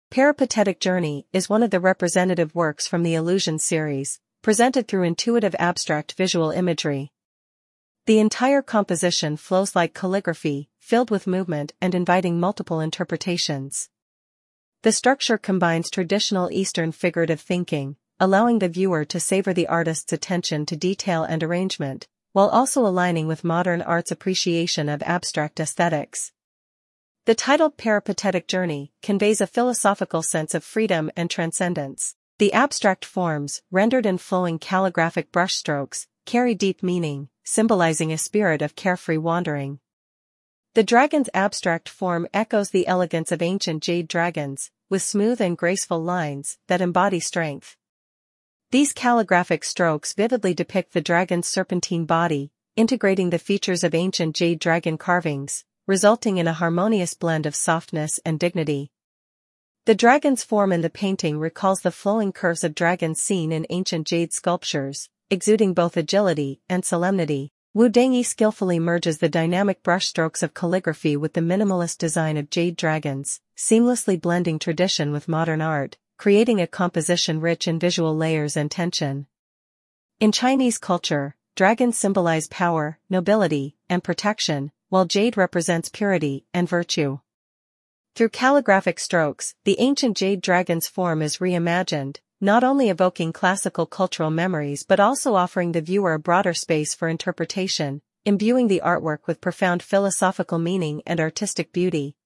Peripatetic Journey is one of the representative works from the Illusion series, presented through intuitive abstract visual imagery. The entire composition flows like calligraphy, filled with movement and inviting multiple interpretations. The structure combines traditional Eastern figurative thinking, allowing the viewer to savor the artist's attention to detail and arrangement, while also aligning with modern art's appreciation of abstract aesthetics. The title Peripatetic Journey conveys a philosophical sense of freedom and transcendence. The abstract forms, rendered in flowing calligraphic brushstrokes, carry deep meaning, symbolizing a spirit of carefree wandering. The dragon's abstract form echoes the elegance of ancient jade dragons, with smooth and graceful lines that embody strength. These calligraphic strokes vividly depict the dragon's serpentine body, integrating the features of ancient jade dragon carvings, resulting in a harmonious blend of softness and dignity. The dragon's form in the painting recalls the flowing curves of dragons seen in ancient jade sculptures, exuding both agility and solemnity. Wu Dengyi skillfully merges the dynamic brushstrokes of calligraphy with the minimalist design of jade dragons, seamlessly blending tradition with modern art, creating a composition rich in visual layers and tension. In Chinese culture, dragons symbolize power, nobility, and protection, while jade represents purity and virtue. Through calligraphic strokes, the ancient jade dragon's form is reimagined, not only evoking classical cultural memories but also offering the viewer a broader space for interpretation, imbuing the artwork with profound philosophical meaning and artistic beauty.